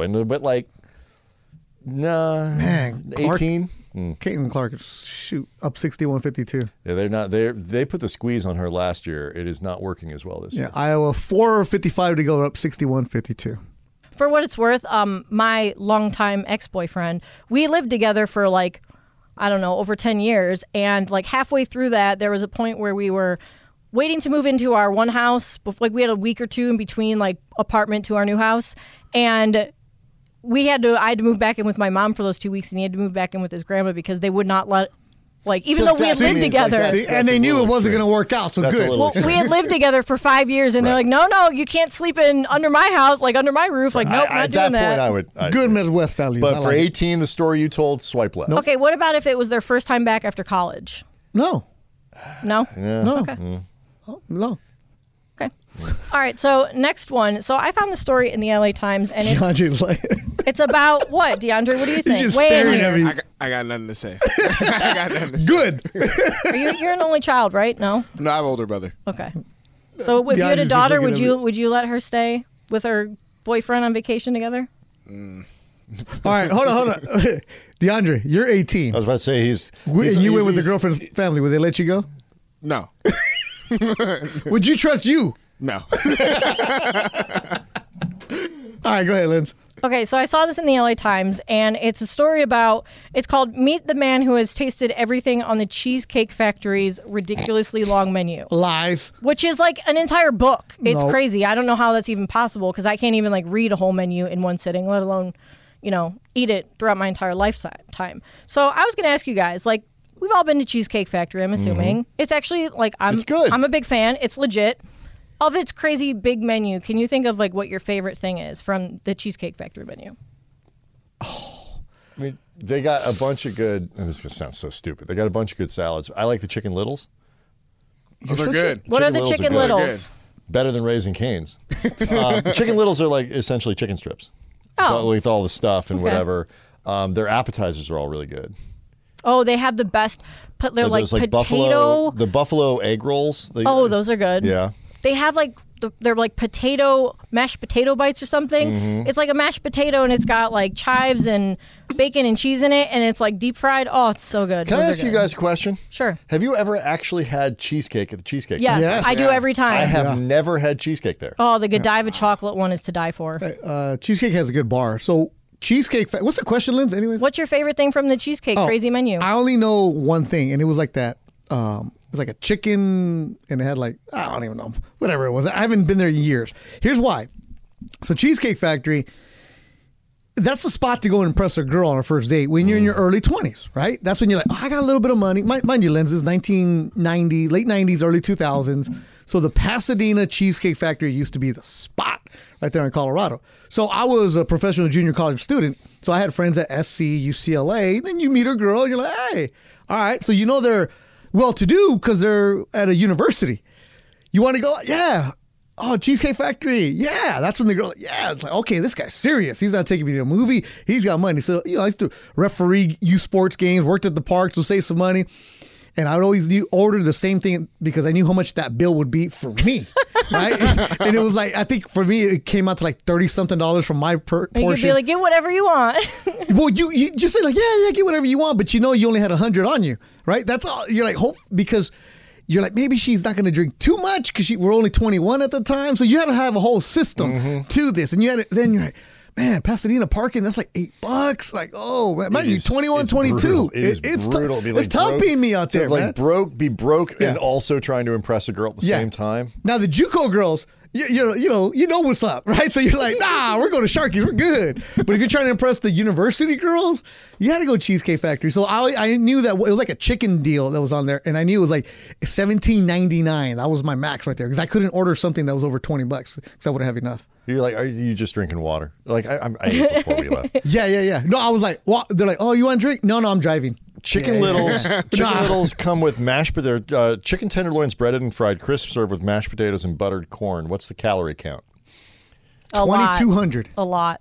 man, 18. Caitlin Clark up 61-52. Yeah, they're not. They put the squeeze on her last year. It is not working as well this year. Yeah, Iowa 4:55 to go, up 61-52. For what it's worth, my longtime ex-boyfriend, we lived together for over 10 years, and halfway through that, there was a point where we were waiting to move into our one house. We had a week or two in between apartment to our new house, and I had to move back in with my mom for those 2 weeks, and he had to move back in with his grandma because they would not let Like, even though we had lived together. And they knew it wasn't going to work out, so good. Well, we had lived together for 5 years, and they're like, no, you can't sleep under my house, like under my roof. Like, nope, not doing that. At that point, good Midwest values. But for 18, the story you told, swipe left. Okay, what about if it was their first time back after college? No. No? Yeah. No. Okay. Oh, no. Okay. All right, so next one. So I found the story in the LA Times, and it's about what, DeAndre? What do you think? He's just staring at me. I got nothing to say. I got nothing to say. Good. You're an only child, right? No? No, I have an older brother. Okay. So if you had a DeAndre's daughter, just looking would you let her stay with her boyfriend on vacation together? All right, hold on. DeAndre, you're 18. I was about to say you went with the girlfriend's family. Would they let you go? No. Would you trust you? No. All right, go ahead, Linz. Okay, so I saw this in the LA Times, and it's a story it's called Meet the Man Who Has Tasted Everything on the Cheesecake Factory's Ridiculously Long Menu. Lies. Which is like an entire book. It's Nope. crazy. I don't know how that's even possible because I can't even like read a whole menu in one sitting, let alone, eat it throughout my entire lifetime. So I was going to ask you guys, like, we've all been to Cheesecake Factory, I'm assuming. It's actually, like, It's good. I'm a big fan. It's legit. Of its crazy big menu, can you think of, like, what your favorite thing is from the Cheesecake Factory menu? I mean, they got a bunch of good, and this is going to sound so stupid, they got a bunch of good salads. I like the Chicken Littles. Those are good. What are the Littles Chicken good. Littles? Better than Raising Cane's. Chicken Littles are like essentially chicken strips. Oh. With all the stuff and Okay. whatever. Their appetizers are all really good. Oh, they have the best, they're like Those, potato. the buffalo egg rolls. Those are good. Yeah. They have like they're like mashed potato bites or something. Mm-hmm. It's like a mashed potato and it's got like chives and bacon and cheese in it, and it's like deep fried. Oh, it's so good. Can I Those are ask you good. guys a question? Sure. Have you ever actually had cheesecake at the Cheesecake Yes, Factory? Yes. I do every time. I have never had cheesecake there. Oh, the Godiva chocolate one is to die for. Cheesecake has a good bar. So Cheesecake. What's the question, Linz? Anyways. What's your favorite thing from the Cheesecake Crazy menu? I only know one thing, and it was like that. It was like a chicken, and it had like, I don't even know, whatever it was. I haven't been there in years. Here's why. So Cheesecake Factory, that's the spot to go and impress a girl on a first date when you're in your early 20s, right? That's when you're like, I got a little bit of money. Mind you, Linz, is 1990, late 90s, early 2000s. So the Pasadena Cheesecake Factory used to be the spot right there in Colorado. So I was a professional junior college student. So I had friends at SC, UCLA. Then you meet a girl, and you're like, hey, all right. So they're well-to-do because they're at a university. You want to go? Yeah. Oh, Cheesecake Factory. Yeah. That's when the girl, yeah. It's like, okay, this guy's serious. He's not taking me to a movie. He's got money. So, I used to referee youth sports games, worked at the parks, would save some money. And I would always order the same thing because I knew how much that bill would be for me, right? And it was like, I think for me, it came out to like $30-something from my portion. You could be like, get whatever you want. Well, you just say like, yeah, get whatever you want, but you only had 100 on you, right? That's all. You're like, hope, because you're like, maybe she's not going to drink too much because we're only 21 at the time. So you had to have a whole system to this. And then you're like, man, Pasadena parking, that's like $8. Like, oh, man, imagine you 21, 22. It's brutal. It's tough being me out there, man. Be broke and also trying to impress a girl at the same time. Now, the JUCO girls, you know what's up, right? So you're like, nah, we're going to Sharky's, we're good. But if you're trying to impress the university girls, you had to go Cheesecake Factory. So I knew that it was like a chicken deal that was on there, and I knew it was like $17.99. That was my max right there because I couldn't order something that was over $20 because I wouldn't have enough. You're like, are you just drinking water? Like, I ate before we left. Yeah. No, I was like, what? They're like, oh, you want a drink? No, I'm driving. Chicken Littles come with mashed potatoes. Chicken tenderloins breaded and fried, crisp, served with mashed potatoes and buttered corn. What's the calorie count? 2,200. A lot.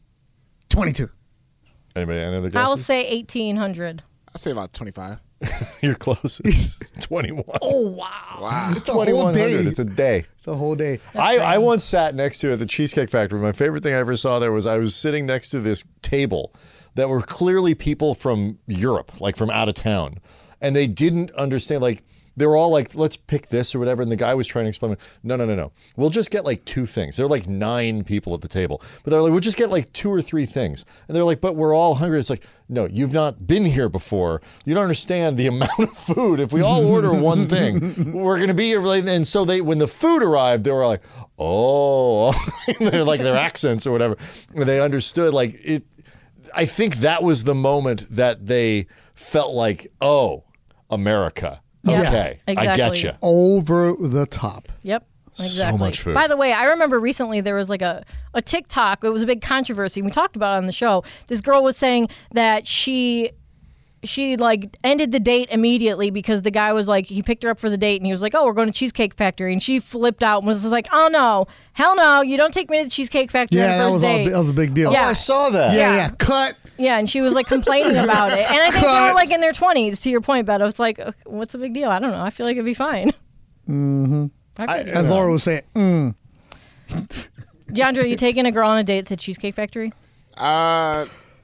22. Anybody? Any other guesses? I'll say 1,800. I'll say about 25. You're close. It's 21. Oh, wow. Wow. It's a whole day. It's a day. It's a whole day. I once sat next to at the Cheesecake Factory. My favorite thing I ever saw there was I was sitting next to this table that were clearly people from Europe, like from out of town. And they didn't understand, like, they were all like, let's pick this or whatever. And the guy was trying to explain, no. We'll just get like 2 things. There were like 9 people at the table. But they're like, we'll just get like 2 or 3 things. And they're like, but we're all hungry. It's like, no, you've not been here before. You don't understand the amount of food. If we all order one thing, we're going to be here. And so when the food arrived, they were like, oh, they're like their accents or whatever. They understood like it. I think that was the moment that they felt like, oh, America. Yeah, Okay, exactly. I get you. Over the top. Yep. Exactly. So much food. By the way, I remember recently there was like a TikTok. It was a big controversy. We talked about it on the show. This girl was saying that she like ended the date immediately because the guy was like, he picked her up for the date and he was like, oh, we're going to Cheesecake Factory. And she flipped out and was just like, oh no, hell no, you don't take me to the Cheesecake Factory on the first date. That was a big deal. Yeah. I saw that. Yeah. Cut. Yeah, and she was like complaining about it. And I think they were like in their 20s, to your point, Beto. It's like, what's the big deal? I don't know. I feel like it'd be fine. Mm-hmm. As Laura was saying, DeAndre, you taking a girl on a date at the Cheesecake Factory? My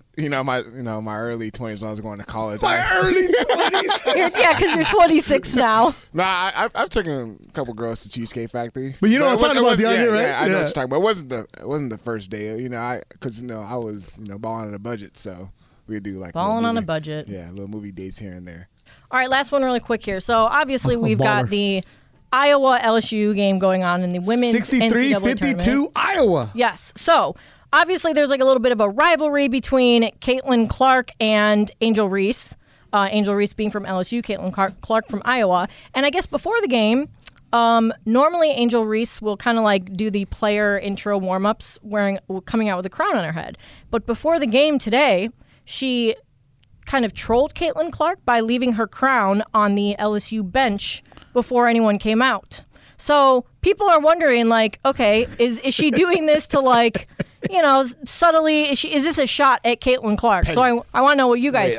early 20s when I was going to college. early 20s. Yeah, because you're 26 now. Nah, I've taken a couple girls to Cheesecake Factory. But you know what I'm talking about, DeAndre, right? Yeah, I know what you're talking about. It wasn't the first day, because I was balling on a budget, so we do like balling on a budget. Yeah, little movie dates here and there. All right, last one really quick here. So obviously we've got the Iowa LSU game going on in the women's 63-52 Iowa. Yes. So obviously there's like a little bit of a rivalry between Caitlin Clark and Angel Reese. Angel Reese being from LSU, Caitlin Clark from Iowa. And I guess before the game, normally Angel Reese will kind of like do the player intro warm-ups coming out with a crown on her head. But before the game today, she kind of trolled Caitlin Clark by leaving her crown on the LSU bench before anyone came out. So people are wondering, like, okay, is she doing this to like, subtly? Is this a shot at Caitlin Clark? So I want to know what you guys think.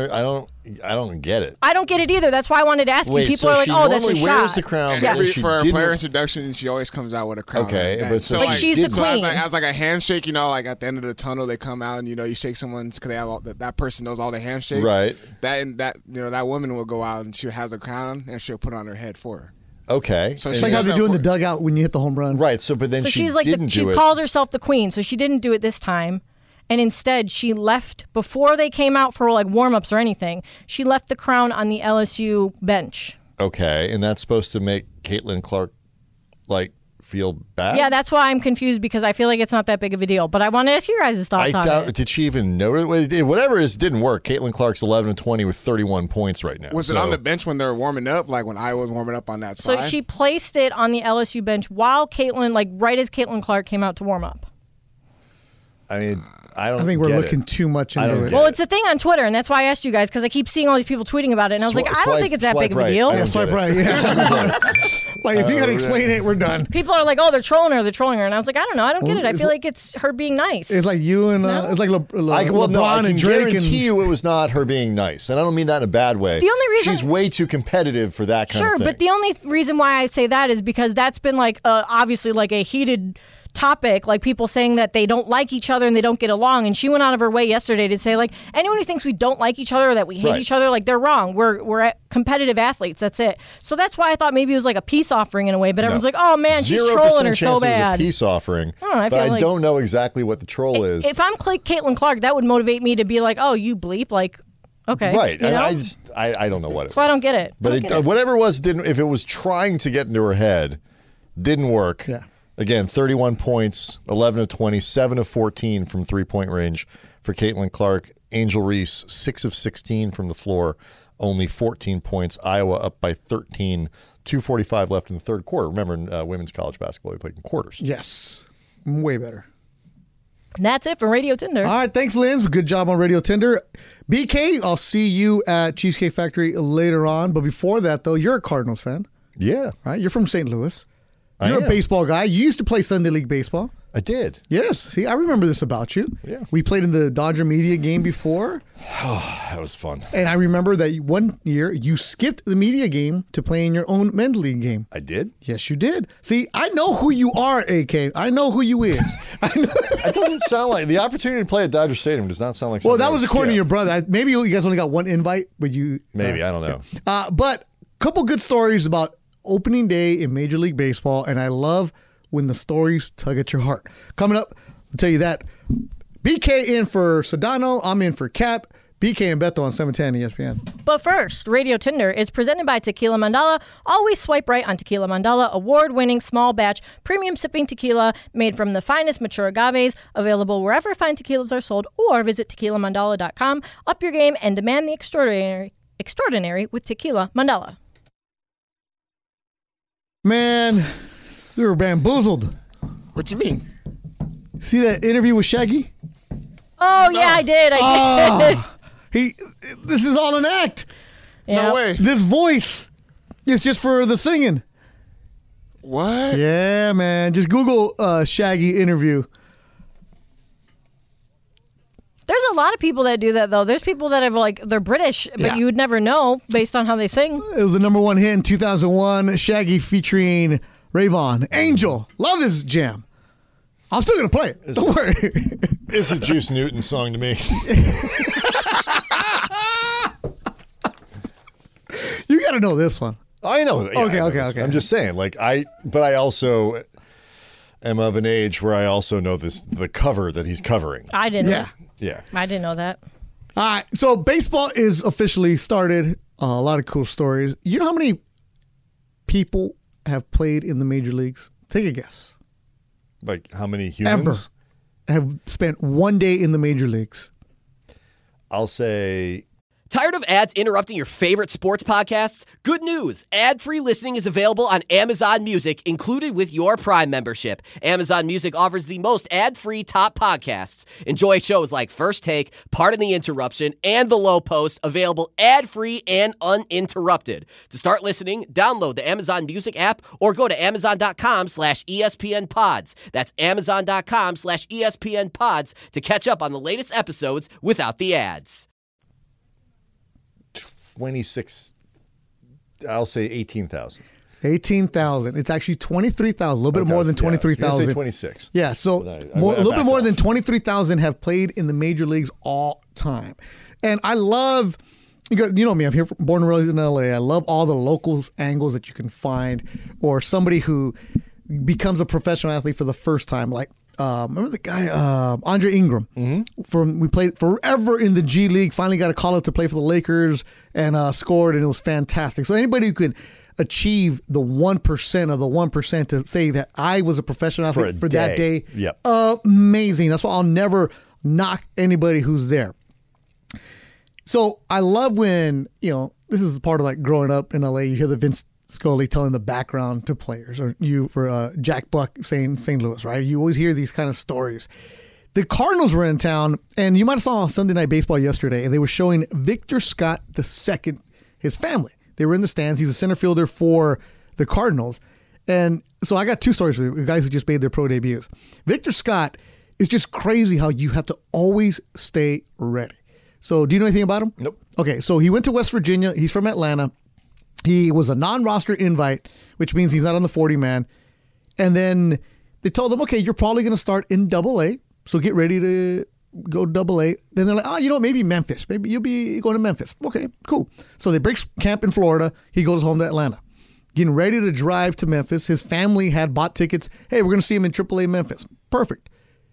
I don't get it. I don't get it either. That's why I wanted to ask you. People are like, oh, that's a shot. Wears the crown. Yeah. For a player introduction, she always comes out with a crown. Okay, but she's the queen. As like a handshake, like at the end of the tunnel, they come out and you shake someone because they have that person knows all the handshakes. Right. That woman will go out and she has a crown and she'll put it on her head for her. Okay. So it's like how they do in the dugout when you hit the home run. Right. So, but then she's like she calls herself the queen, so she didn't do it this time. And instead, she left before they came out for like warm-ups or anything. She left the crown on the LSU bench. Okay, and that's supposed to make Caitlin Clark like feel bad? Yeah, that's why I'm confused because I feel like it's not that big of a deal. But I want to ask you guys' thoughts on it. Did she even know it? Whatever it is, didn't work. Caitlin Clark's 11-20 with 31 points right now. Was it on the bench when they were warming up, like when I was warming up on that side? So she placed it on the LSU bench while Caitlin, like right as Caitlin Clark came out to warm up. I mean, I think we're looking too much into it. Well, it's a thing on Twitter, and that's why I asked you guys, because I keep seeing all these people tweeting about it, and I was like, I don't think it's that big of a deal. Yeah, swipe right. Yeah. Like, if you got to explain it, we're done. People are like, oh, they're trolling her, and I was like, I don't know, I don't get it. I feel like it's her being nice. It's like you and it's like LeBron and Drake. I guarantee you it was not her being nice, and I don't mean that in a bad way. The only reason she's way too competitive for that kind of thing. Sure, but the only reason why I say that is because that's been like obviously like a heated topic, like people saying that they don't like each other and they don't get along, and she went out of her way yesterday to say, like, anyone who thinks we don't like each other or that we hate each other, like, they're wrong. We're competitive athletes. That's it. So that's why I thought maybe it was like a peace offering in a way, but everyone's like, oh man, she's trolling her so bad. It was a peace offering, but I don't know exactly what the troll is. If I'm Caitlin Clark, that would motivate me to be like, oh, you bleep, like, okay, right? You know? I don't know what it was. So I don't get it. But whatever it was, didn't. If it was trying to get into her head, didn't work. Yeah. Again, 31 points, 11 of 20, 7 of 14 from three-point range for Caitlin Clark. Angel Reese, 6 of 16 from the floor, only 14 points. Iowa up by 13, 2:45 left in the third quarter. Remember, in women's college basketball, they played in quarters. Yes, way better. And that's it for Radio Tinder. All right, thanks, Linz. Good job on Radio Tinder. BK, I'll see you at Cheesecake Factory later on. But before that, though, you're a Cardinals fan. Yeah. Right? You're from St. Louis. You're a baseball guy. You used to play Sunday League baseball. I did. Yes. See, I remember this about you. Yeah. We played in the Dodger media game before. Oh, that was fun. And I remember that one year you skipped the media game to play in your own men's league game. I did? Yes, you did. See, I know who you are, AK. I know who you is. It doesn't sound like the opportunity to play at Dodger Stadium does not sound like something. Well, that was according to your brother. Maybe you guys only got one invite, but you... Maybe, I don't know. But a couple good stories about opening day in Major League Baseball, and I love when the stories tug at your heart. Coming up, I'll tell you that. BK in for Sedano. I'm in for Cap. BK and Beto on 710 ESPN. But first, Radio Tinder is presented by Tequila Mandala. Always swipe right on Tequila Mandala, award-winning small batch premium sipping tequila made from the finest mature agaves, available wherever fine tequilas are sold, or visit tequilamandala.com. Up your game and demand the extraordinary extraordinary with Tequila Mandela. Man, they were bamboozled. What you mean? See that interview with Shaggy? Oh, yeah, I did. I did. This is all an act. Yeah. No way. This voice is just for the singing. What? Yeah, man. Just Google Shaggy interview. There's a lot of people that do that, though. There's people that have, like, they're British, but Yeah. you would never know based on how they sing. It was the number one hit in 2001. Shaggy featuring Rayvon. Angel. Love this jam. I'm still going to play it. Don't worry. It's a Juice Newton song to me. You got to know this one. I know. Yeah, Okay, I know okay, this. okay. I'm just saying, but I also am of an age where I also know the cover that he's covering. I didn't. Yeah. Yeah. I didn't know that. All right. So baseball is officially started. A lot of cool stories. You know how many people have played in the major leagues? Take a guess. Like how many humans? Ever have spent one day in the major leagues? I'll say. Tired of ads interrupting your favorite sports podcasts? Good news! Ad-free listening is available on Amazon Music, included with your Prime membership. Amazon Music offers the most ad-free top podcasts. Enjoy shows like First Take, Pardon the Interruption, and The Low Post, available ad-free and uninterrupted. To start listening, download the Amazon Music app or go to Amazon.com/ESPN Pods. That's Amazon.com/ESPN Pods to catch up on the latest episodes without the ads. 26, I'll say 18,000. 18,000. It's actually 23,000. A little bit more than Yeah, I was gonna 23,000. say 26. Yeah, so But a little bit more than 23,000 have played in the major leagues all time. And I love, you know me, I'm here, born and raised in LA. I love all the local angles that you can find, or somebody who becomes a professional athlete for the first time. Like, remember the guy, Andre Ingram? We played forever in the G League, finally got a call up to play for the Lakers and scored, and it was fantastic. So anybody who could achieve the 1% of the 1% to say that I was a professional athlete for that day, Yep. amazing. That's why I'll never knock anybody who's there. So I love when, this is part of like growing up in LA, you hear the Vince Scully telling the background to players, or for Jack Buck saying St. Louis, right? You always hear these kind of stories. The Cardinals were in town, and you might have saw Sunday Night Baseball yesterday, and they were showing Victor Scott II, his family. They were in the stands. He's a center fielder for the Cardinals. And so I got two stories for the guys who just made their pro debuts. Victor Scott is just crazy how you have to always stay ready. So do you know anything about him? Nope. Okay, so he went to West Virginia. He's from Atlanta. He was a non-roster invite, which means he's not on the 40-man. And then they told him, okay, you're probably going to start in Double-A, so get ready to go Double-A. Then they're like, maybe Memphis. Maybe you'll be going to Memphis. Okay, cool. So they break camp in Florida. He goes home to Atlanta. Getting ready to drive to Memphis. His family had bought tickets. Hey, we're going to see him in AAA Memphis. Perfect.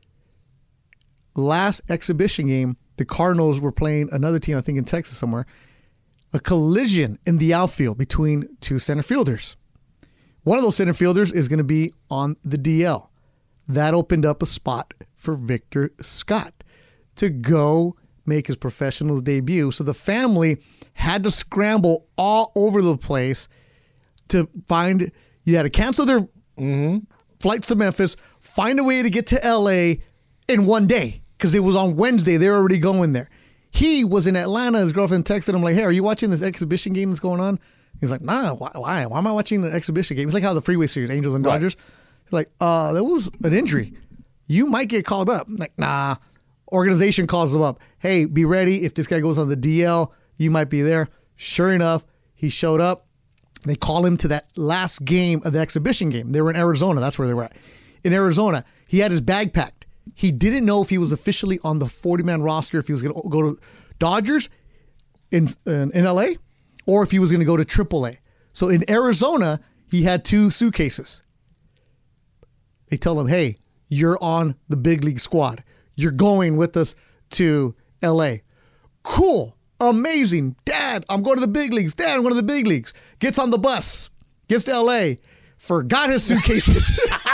Last exhibition game, the Cardinals were playing another team, I think in Texas somewhere. A collision in the outfield between two center fielders. One of those center fielders is going to be on the DL. That opened up a spot for Victor Scott to go make his professional debut. So the family had to scramble all over the place to find, you had to cancel their flights to Memphis, find a way to get to LA in one day, because it was on Wednesday. They were already going there. He was in Atlanta. His girlfriend texted him like, hey, are you watching this exhibition game that's going on? He's like, nah, why? Why am I watching an exhibition game? It's like how the Freeway Series, Angels and Dodgers. He's like, there was an injury. You might get called up. I'm like, nah. Organization calls him up. Hey, be ready. If this guy goes on the DL, you might be there. Sure enough, he showed up. They call him to that last game of the exhibition game. They were in Arizona. That's where they were at. In Arizona, he had his bag packed. He didn't know if he was officially on the 40-man roster, if he was going to go to Dodgers in LA, or if he was going to go to AAA. So in Arizona, he had two suitcases. They tell him, hey, you're on the big league squad. You're going with us to LA. Cool. Amazing. Dad, I'm going to the big leagues. Dad, I'm going to the big leagues. Gets on the bus. Gets to LA. Forgot his suitcases.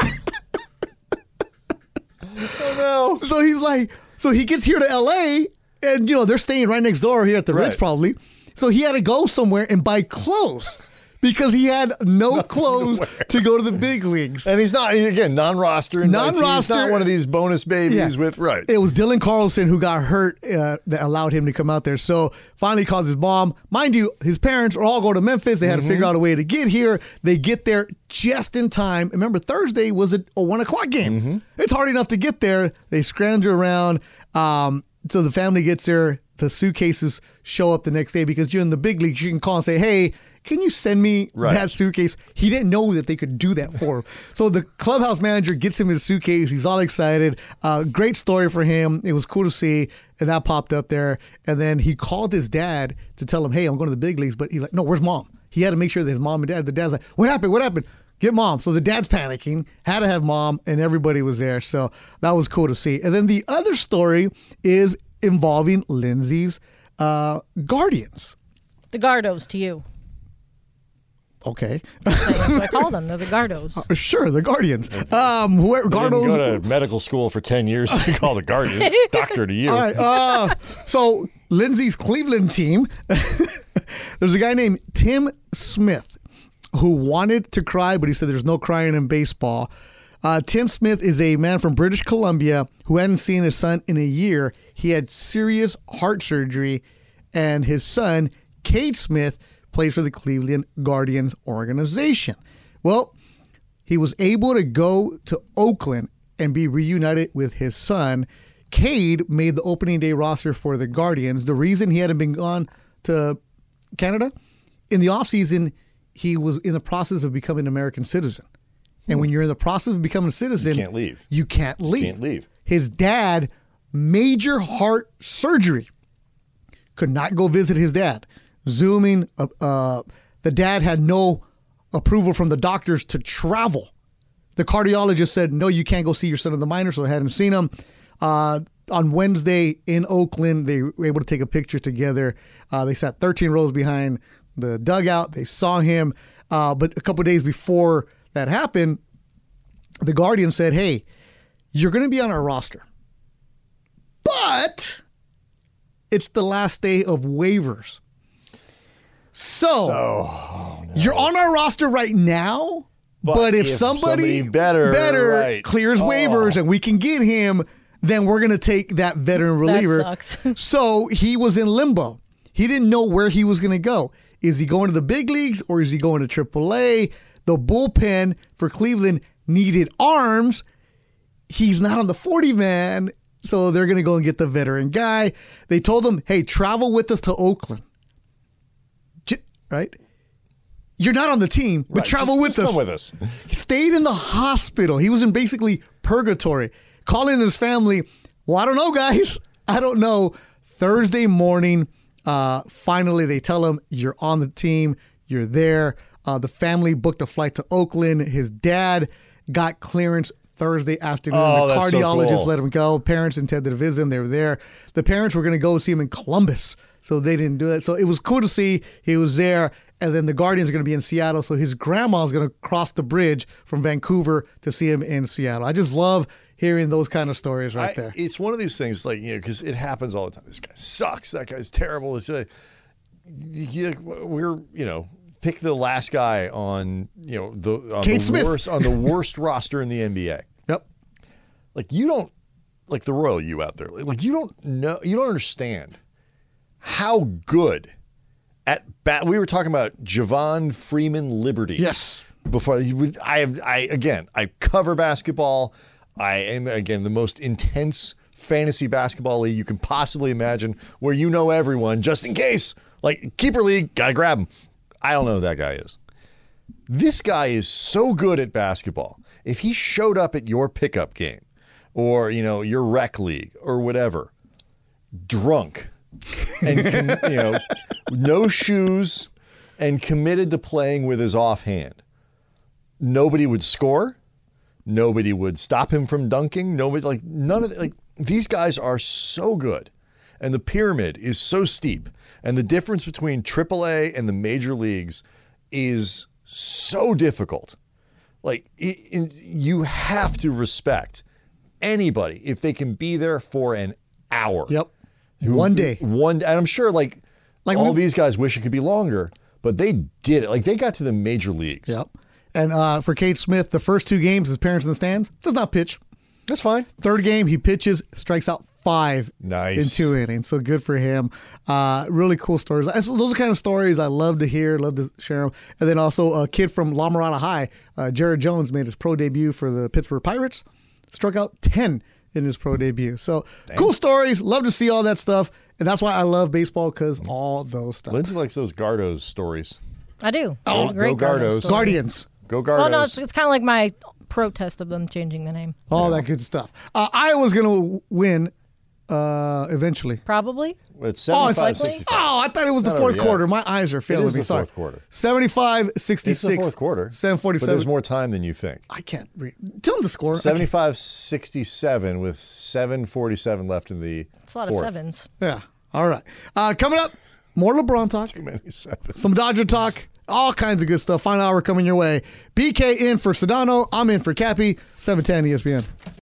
Oh, no. So he's like, so he gets here to LA, and they're staying right next door here at the Ritz probably. So he had to go somewhere and buy clothes because he had no clothes to go to the big leagues. And he's not, again, non-roster. He's not one of these bonus babies with, right. It was Dylan Carlson who got hurt that allowed him to come out there. So finally he calls his mom. Mind you, his parents are all going to Memphis. They had to figure out a way to get here. They get there just in time. Remember, Thursday was a 1 o'clock game. It's hard enough to get there. They scrounge around. So the family gets there. The suitcases show up the next day because you're in the big leagues. You can call and say, hey, can you send me that suitcase? He didn't know that they could do that for him. So the clubhouse manager gets him his suitcase. He's all excited. Great story for him. It was cool to see. And that popped up there. And then he called his dad to tell him, hey, I'm going to the big leagues. But he's like, no, where's mom? He had to make sure that his mom and dad, the dad's like, what happened? What happened? Get mom. So the dad's panicking, had to have mom, and everybody was there. So that was cool to see. And then the other story is involving Lindsay's Guardians. The Gardos to you. Okay. That's what I call them. They're the Gardos. Sure, the Guardians. Gardos. Go to medical school for 10 years to call the Guardians. Doctor to you. All right. So Lindsay's Cleveland team, there's a guy named Tim Smith who wanted to cry, but he said there's no crying in baseball. Tim Smith is a man from British Columbia who hadn't seen his son in a year. He had serious heart surgery, and his son, Cade Smith, plays for the Cleveland Guardians organization. Well, he was able to go to Oakland and be reunited with his son. Cade made the opening day roster for the Guardians. The reason he hadn't been gone to Canada, in the offseason, he was in the process of becoming an American citizen. And when you're in the process of becoming a citizen, you can't leave. You can't leave. His dad, major heart surgery, could not go visit his dad. Zooming, the dad had no approval from the doctors to travel. The cardiologist said, no, you can't go see your son in the minor, so I hadn't seen him. On Wednesday in Oakland, they were able to take a picture together. They sat 13 rows behind the dugout. They saw him. But a couple of days before that happened, the Guardian said, hey, you're going to be on our roster. But it's the last day of waivers. So you're on our roster right now, but if somebody better clears waivers and we can get him, then we're going to take that veteran reliever. That sucks. So he was in limbo. He didn't know where he was going to go. Is he going to the big leagues or is he going to AAA? The bullpen for Cleveland needed arms. He's not on the 40-man, so they're going to go and get the veteran guy. They told him, hey, travel with us to Oakland. Right? You're not on the team, but travel with us. Come with us. He stayed in the hospital. He was in basically purgatory. Calling his family, well, I don't know, guys. I don't know. Thursday morning, finally they tell him, you're on the team. You're there. The family booked a flight to Oakland. His dad got clearance Thursday afternoon. The cardiologist let him go. Parents intended to visit him. They were there. The parents were going to go see him in Columbus, so they didn't do that. So it was cool to see he was there. And then the Guardians are going to be in Seattle, so his grandma's going to cross the bridge from Vancouver to see him in Seattle. I just love hearing those kind of stories there. It's one of these things, like, because it happens all the time. This guy sucks. That guy's terrible. It's we're, pick the last guy on, the worst roster in the NBA. Yep. Like, you don't, like the royal you out there, like you don't understand how good at bat. We were talking about Javon Freeman Liberty. Yes. Before I cover basketball. I am, again, the most intense fantasy basketball league you can possibly imagine, where you know everyone just in case. Like, keeper league, gotta grab him. I don't know who that guy is. This guy is so good at basketball. If he showed up at your pickup game or, your rec league or whatever, drunk and, no shoes and committed to playing with his offhand, nobody would score. Nobody would stop him from dunking. Nobody, none of these guys are so good. And the pyramid is so steep. And the difference between AAA and the major leagues is so difficult. You have to respect anybody if they can be there for an hour. Yep. One day. And I'm sure, Like all these guys wish it could be longer, but they did it. Like they got to the major leagues. Yep. And for Cade Smith, the first 2 games, his parents in the stands, does not pitch. That's fine. Third game, he pitches, strikes out 5 nice. in 2 innings. So good for him. Really cool stories. Those are the kind of stories I love to hear, love to share them. And then also a kid from La Mirada High, Jared Jones, made his pro debut for the Pittsburgh Pirates. Struck out 10 in his pro debut. So cool stories. Love to see all that stuff. And that's why I love baseball, because all those stuff. Lindsay likes those Gardos stories. I do. Oh, great go Gardos. story. Guardians. Go Gardos. Oh, no, it's kind of like my protest of them changing the name. All that good stuff. Iowa's going to win eventually. Probably. It's 75-65. Oh, I thought it was the fourth quarter. My eyes are failing me. It is the fourth quarter. 75-66. It's the fourth quarter. 7:47. But there's more time than you think. I can't read. Tell them the score. 75-67 with 7:47 left in the It's a lot of sevens. Yeah. All right. Coming up, more LeBron talk. Too many sevens. Some Dodger talk. All kinds of good stuff. Final hour coming your way. BK in for Sedano. I'm in for Cappy. 710 ESPN.